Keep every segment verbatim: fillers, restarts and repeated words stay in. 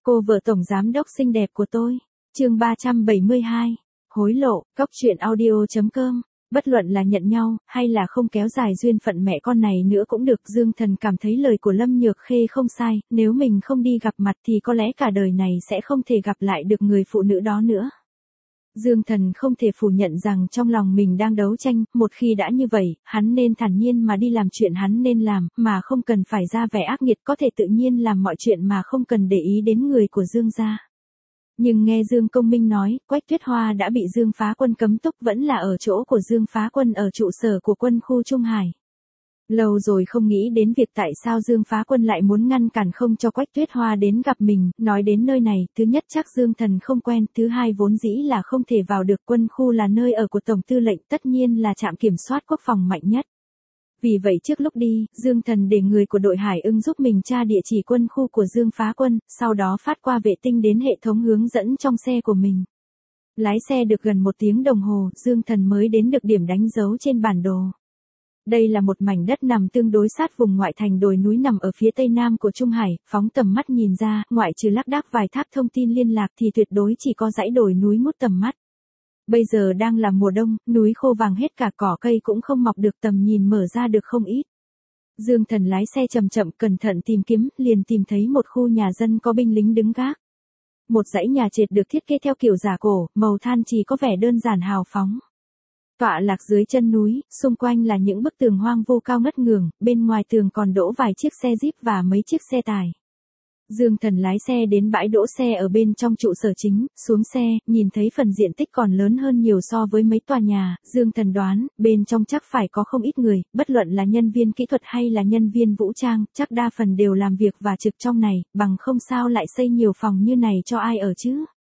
Cô vợ tổng giám đốc xinh đẹp của tôi. Chương ba trăm bảy mươi hai. Hối lộ. Cóc truyện audio chấm com. Bất luận là nhận nhau, hay là không kéo dài duyên phận mẹ con này nữa cũng được. Dương Thần cảm thấy lời của Lâm Nhược Khê không sai, nếu mình không đi gặp mặt thì có lẽ cả đời này sẽ không thể gặp lại được người phụ nữ đó nữa. Dương Thần không thể phủ nhận rằng trong lòng mình đang đấu tranh, một khi đã như vậy, hắn nên thản nhiên mà đi làm chuyện hắn nên làm, mà không cần phải ra vẻ ác nghiệt, có thể tự nhiên làm mọi chuyện mà không cần để ý đến người của Dương gia. Nhưng nghe Dương Công Minh nói, Quách Tuyết Hoa đã bị Dương Phá Quân cấm túc vẫn là ở chỗ của Dương Phá Quân ở trụ sở của quân khu Trung Hải. Lâu rồi không nghĩ đến việc tại sao Dương Phá Quân lại muốn ngăn cản không cho Quách Tuyết Hoa đến gặp mình, nói đến nơi này, thứ nhất chắc Dương Thần không quen, thứ hai vốn dĩ là không thể vào được, quân khu là nơi ở của Tổng Tư lệnh, tất nhiên là trạm kiểm soát quốc phòng mạnh nhất. Vì vậy trước lúc đi, Dương Thần để người của đội Hải Ưng giúp mình tra địa chỉ quân khu của Dương Phá Quân, sau đó phát qua vệ tinh đến hệ thống hướng dẫn trong xe của mình. Lái xe được gần một tiếng đồng hồ, Dương Thần mới đến được điểm đánh dấu trên bản đồ. Đây là một mảnh đất nằm tương đối sát vùng ngoại thành, đồi núi nằm ở phía tây nam của Trung Hải, phóng tầm mắt nhìn ra, ngoại trừ lác đác vài tháp thông tin liên lạc thì tuyệt đối chỉ có dãy đồi núi ngút tầm mắt. Bây giờ đang là mùa đông, núi khô vàng hết cả, cỏ cây cũng không mọc được, tầm nhìn mở ra được không ít. Dương Thần lái xe chậm chậm cẩn thận tìm kiếm, liền tìm thấy một khu nhà dân có binh lính đứng gác. Một dãy nhà trệt được thiết kế theo kiểu giả cổ, màu than chỉ có vẻ đơn giản hào phóng. Tọa lạc dưới chân núi, xung quanh là những bức tường hoang vu cao ngất ngường, bên ngoài tường còn đỗ vài chiếc xe Jeep và mấy chiếc xe tải. Dương Thần lái xe đến bãi đỗ xe ở bên trong trụ sở chính, xuống xe, nhìn thấy phần diện tích còn lớn hơn nhiều so với mấy tòa nhà, Dương Thần đoán, bên trong chắc phải có không ít người, bất luận là nhân viên kỹ thuật hay là nhân viên vũ trang, chắc đa phần đều làm việc và trực trong này, bằng không sao lại xây nhiều phòng như này cho ai ở chứ.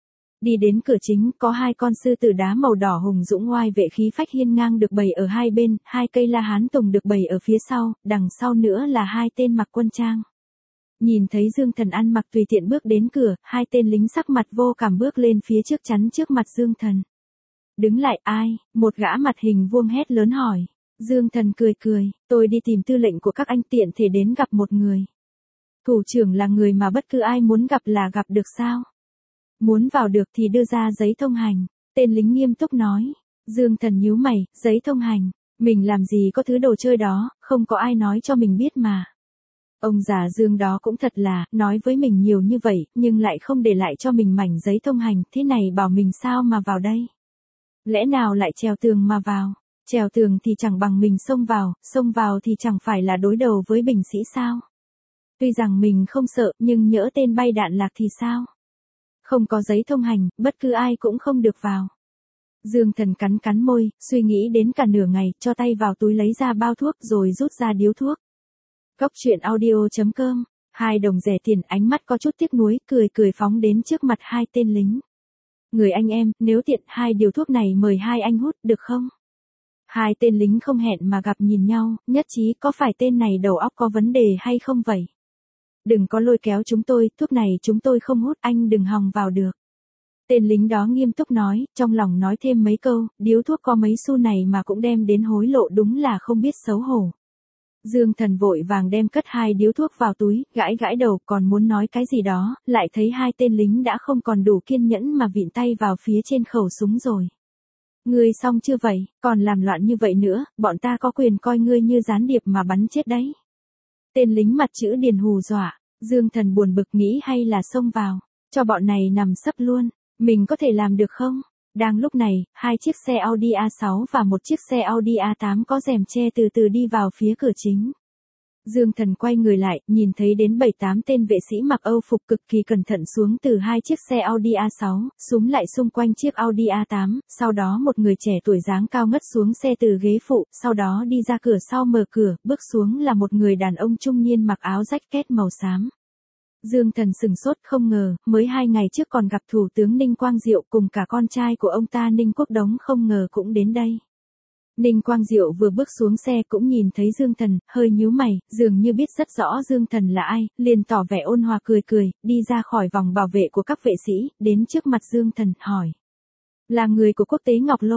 Đi đến cửa chính, có hai con sư tử đá màu đỏ hùng dũng oai vệ khí phách hiên ngang được bày ở hai bên, hai cây la hán tùng được bày ở phía sau, đằng sau nữa là hai tên mặc quân trang. Nhìn thấy Dương Thần ăn mặc tùy tiện bước đến cửa, hai tên lính sắc mặt vô cảm bước lên phía trước chắn trước mặt Dương Thần. Đứng lại ai? Một gã mặt hình vuông hét lớn hỏi. Dương Thần cười cười, tôi đi tìm tư lệnh của các anh, tiện thể đến gặp một người. Thủ trưởng là người mà bất cứ ai muốn gặp là gặp được sao? Muốn vào được thì đưa ra giấy thông hành. Tên lính nghiêm túc nói. Dương Thần nhíu mày, giấy thông hành. Mình làm gì có thứ đồ chơi đó, không có ai nói cho mình biết mà. Ông già Dương đó cũng thật là, nói với mình nhiều như vậy, nhưng lại không để lại cho mình mảnh giấy thông hành, thế này bảo mình sao mà vào đây? Lẽ nào lại trèo tường mà vào? Trèo tường thì chẳng bằng mình xông vào, xông vào thì chẳng phải là đối đầu với binh sĩ sao? Tuy rằng mình không sợ, nhưng nhỡ tên bay đạn lạc thì sao? Không có giấy thông hành, bất cứ ai cũng không được vào. Dương Thần cắn cắn môi, suy nghĩ đến cả nửa ngày, cho tay vào túi lấy ra bao thuốc rồi rút ra điếu thuốc. Cóc truyện audio chấm com. Hai đồng rẻ tiền, ánh mắt có chút tiếc nuối, cười cười phóng đến trước mặt hai tên lính. Người anh em, nếu tiện hai điều thuốc này mời hai anh hút, được không? Hai tên lính không hẹn mà gặp nhìn nhau, nhất trí có phải tên này đầu óc có vấn đề hay không vậy? Đừng có lôi kéo chúng tôi, thuốc này chúng tôi không hút, anh đừng hòng vào được. Tên lính đó nghiêm túc nói, trong lòng nói thêm mấy câu, điếu thuốc có mấy xu này mà cũng đem đến hối lộ, đúng là không biết xấu hổ. Dương Thần vội vàng đem cất hai điếu thuốc vào túi, gãi gãi đầu, còn muốn nói cái gì đó, lại thấy hai tên lính đã không còn đủ kiên nhẫn mà vịn tay vào phía trên khẩu súng rồi. Ngươi xong chưa vậy, còn làm loạn như vậy nữa, bọn ta có quyền coi ngươi như gián điệp mà bắn chết đấy. Tên lính mặt chữ điền hù dọa, Dương Thần buồn bực nghĩ hay là xông vào, cho bọn này nằm sấp luôn, mình có thể làm được không? Đang lúc này, hai chiếc xe Audi a sáu và một chiếc xe Audi a tám có rèm che từ từ đi vào phía cửa chính. Dương Thần quay người lại, nhìn thấy đến bảy tám tên vệ sĩ mặc Âu phục cực kỳ cẩn thận xuống từ hai chiếc xe Audi a sáu, súm lại xung quanh chiếc Audi a tám, sau đó một người trẻ tuổi dáng cao ngất xuống xe từ ghế phụ, sau đó đi ra cửa sau mở cửa, bước xuống là một người đàn ông trung niên mặc áo rách két màu xám. Dương Thần sừng sốt, không ngờ, mới hai ngày trước còn gặp Thủ tướng Ninh Quang Diệu cùng cả con trai của ông ta Ninh Quốc Đống, không ngờ cũng đến đây. Ninh Quang Diệu vừa bước xuống xe cũng nhìn thấy Dương Thần, hơi nhíu mày, dường như biết rất rõ Dương Thần là ai, liền tỏ vẻ ôn hòa cười cười, đi ra khỏi vòng bảo vệ của các vệ sĩ, đến trước mặt Dương Thần, hỏi. Là người của quốc tế Ngọc Lôi.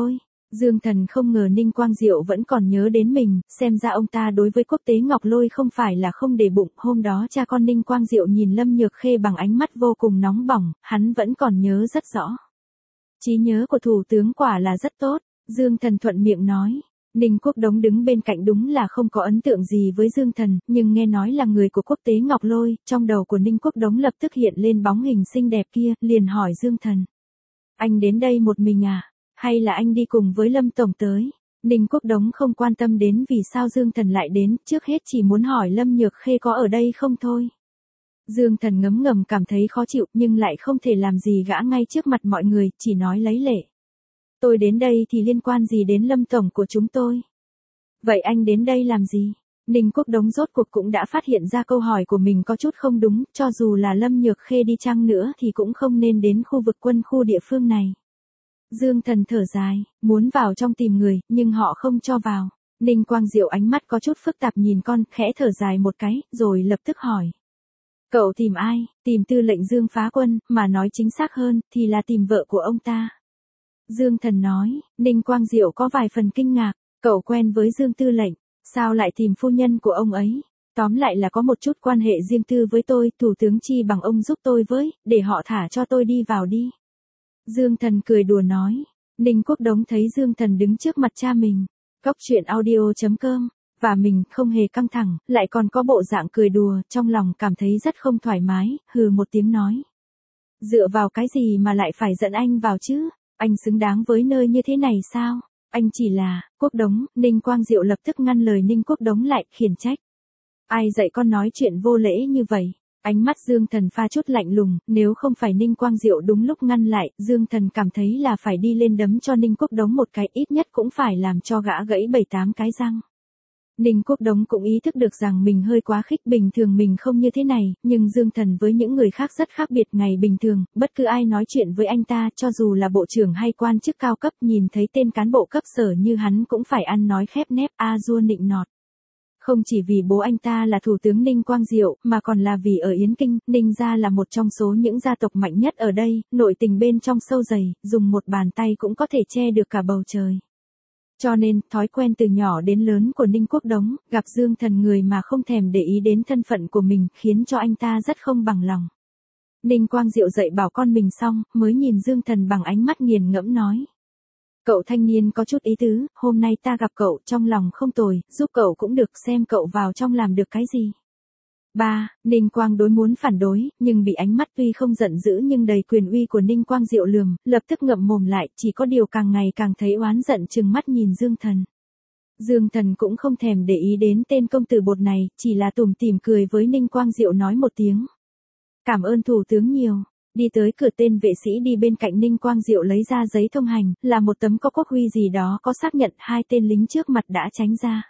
Dương Thần không ngờ Ninh Quang Diệu vẫn còn nhớ đến mình, xem ra ông ta đối với Quốc Tế Ngọc Lôi không phải là không để bụng. Hôm đó cha con Ninh Quang Diệu nhìn Lâm Nhược Khê bằng ánh mắt vô cùng nóng bỏng, hắn vẫn còn nhớ rất rõ. Trí nhớ của thủ tướng quả là rất tốt, Dương Thần thuận miệng nói. Ninh Quốc Đống đứng bên cạnh đúng là không có ấn tượng gì với Dương Thần, nhưng nghe nói là người của Quốc Tế Ngọc Lôi, trong đầu của Ninh Quốc Đống lập tức hiện lên bóng hình xinh đẹp kia, liền hỏi Dương Thần. Anh đến đây một mình à? Hay là anh đi cùng với Lâm Tổng tới? Ninh Quốc Đống không quan tâm đến vì sao Dương Thần lại đến, trước hết chỉ muốn hỏi Lâm Nhược Khê có ở đây không thôi. Dương Thần ngấm ngầm cảm thấy khó chịu nhưng lại không thể làm gì gã ngay trước mặt mọi người, chỉ nói lấy lệ. Tôi đến đây thì liên quan gì đến Lâm Tổng của chúng tôi? Vậy anh đến đây làm gì? Ninh Quốc Đống rốt cuộc cũng đã phát hiện ra câu hỏi của mình có chút không đúng, cho dù là Lâm Nhược Khê đi chăng nữa thì cũng không nên đến khu vực quân khu địa phương này. Dương Thần thở dài, muốn vào trong tìm người, nhưng họ không cho vào. Ninh Quang Diệu ánh mắt có chút phức tạp nhìn con, khẽ thở dài một cái, rồi lập tức hỏi. Cậu tìm ai? Tìm Tư lệnh Dương Phá Quân, mà nói chính xác hơn, thì là tìm vợ của ông ta. Dương Thần nói, Ninh Quang Diệu có vài phần kinh ngạc, cậu quen với Dương Tư lệnh, sao lại tìm phu nhân của ông ấy? Tóm lại là có một chút quan hệ riêng tư với tôi, thủ tướng chi bằng ông giúp tôi với, để họ thả cho tôi đi vào đi. Dương Thần cười đùa nói. Ninh Quốc Đống thấy Dương Thần đứng trước mặt cha mình. Góc truyện audio chấm com. Và mình không hề căng thẳng, lại còn có bộ dạng cười đùa, trong lòng cảm thấy rất không thoải mái, hừ một tiếng nói. Dựa vào cái gì mà lại phải dẫn anh vào chứ? Anh xứng đáng với nơi như thế này sao? Anh chỉ là, Quốc Đống, Ninh Quang Diệu lập tức ngăn lời Ninh Quốc Đống lại, khiển trách. Ai dạy con nói chuyện vô lễ như vậy? Ánh mắt Dương Thần pha chút lạnh lùng, nếu không phải Ninh Quang Diệu đúng lúc ngăn lại, Dương Thần cảm thấy là phải đi lên đấm cho Ninh Quốc Đống một cái, ít nhất cũng phải làm cho gã gãy bảy tám cái răng. Ninh Quốc Đống cũng ý thức được rằng mình hơi quá khích, bình thường mình không như thế này, nhưng Dương Thần với những người khác rất khác biệt. Ngày bình thường, bất cứ ai nói chuyện với anh ta, cho dù là bộ trưởng hay quan chức cao cấp, nhìn thấy tên cán bộ cấp sở như hắn cũng phải ăn nói khép nép, a dua nịnh nọt. Không chỉ vì bố anh ta là thủ tướng Ninh Quang Diệu, mà còn là vì ở Yến Kinh, Ninh gia là một trong số những gia tộc mạnh nhất ở đây, nội tình bên trong sâu dày, dùng một bàn tay cũng có thể che được cả bầu trời. Cho nên, thói quen từ nhỏ đến lớn của Ninh Quốc Đống, gặp Dương Thần người mà không thèm để ý đến thân phận của mình, khiến cho anh ta rất không bằng lòng. Ninh Quang Diệu dạy bảo con mình xong, mới nhìn Dương Thần bằng ánh mắt nghiền ngẫm nói. Cậu thanh niên có chút ý tứ, hôm nay ta gặp cậu, trong lòng không tồi, giúp cậu cũng được, xem cậu vào trong làm được cái gì. ba. Ninh Quang đối muốn phản đối, nhưng bị ánh mắt tuy không giận dữ nhưng đầy quyền uy của Ninh Quang Diệu lườm, lập tức ngậm mồm lại, chỉ có điều càng ngày càng thấy oán giận trừng mắt nhìn Dương Thần. Dương Thần cũng không thèm để ý đến tên công tử bột này, chỉ là tủm tỉm cười với Ninh Quang Diệu nói một tiếng. Cảm ơn thủ tướng nhiều. Đi tới cửa, tên vệ sĩ đi bên cạnh Ninh Quang Diệu lấy ra giấy thông hành, là một tấm có quốc huy gì đó có xác nhận, hai tên lính trước mặt đã tránh ra.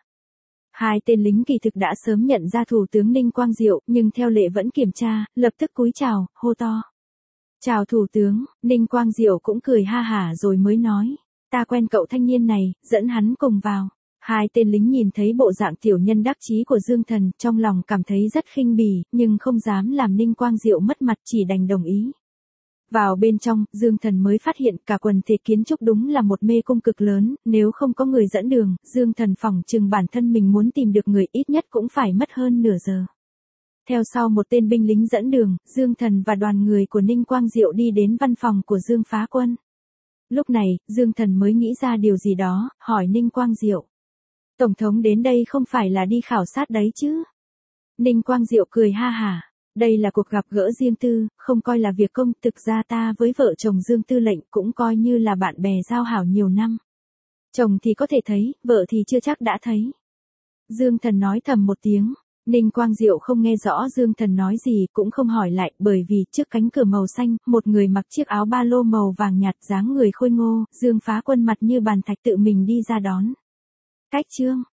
Hai tên lính kỳ thực đã sớm nhận ra thủ tướng Ninh Quang Diệu, nhưng theo lệ vẫn kiểm tra, lập tức cúi chào, hô to. Chào thủ tướng, Ninh Quang Diệu cũng cười ha hả rồi mới nói. Ta quen cậu thanh niên này, dẫn hắn cùng vào. Hai tên lính nhìn thấy bộ dạng tiểu nhân đắc chí của Dương Thần, trong lòng cảm thấy rất khinh bỉ, nhưng không dám làm Ninh Quang Diệu mất mặt, chỉ đành đồng ý. Vào bên trong, Dương Thần mới phát hiện cả quần thể kiến trúc đúng là một mê cung cực lớn, nếu không có người dẫn đường, Dương Thần phỏng chừng bản thân mình muốn tìm được người ít nhất cũng phải mất hơn nửa giờ. Theo sau một tên binh lính dẫn đường, Dương Thần và đoàn người của Ninh Quang Diệu đi đến văn phòng của Dương Phá Quân. Lúc này, Dương Thần mới nghĩ ra điều gì đó, hỏi Ninh Quang Diệu. Tổng thống đến đây không phải là đi khảo sát đấy chứ? Ninh Quang Diệu cười ha hả. Đây là cuộc gặp gỡ riêng tư, không coi là việc công, thực ra ta với vợ chồng Dương Tư lệnh cũng coi như là bạn bè giao hảo nhiều năm. Chồng thì có thể thấy, vợ thì chưa chắc đã thấy. Dương Thần nói thầm một tiếng, Ninh Quang Diệu không nghe rõ Dương Thần nói gì, cũng không hỏi lại, bởi vì trước cánh cửa màu xanh, một người mặc chiếc áo ba lô màu vàng nhạt, dáng người khôi ngô, Dương Phá Quân mặt như bàn thạch tự mình đi ra đón. Cách chương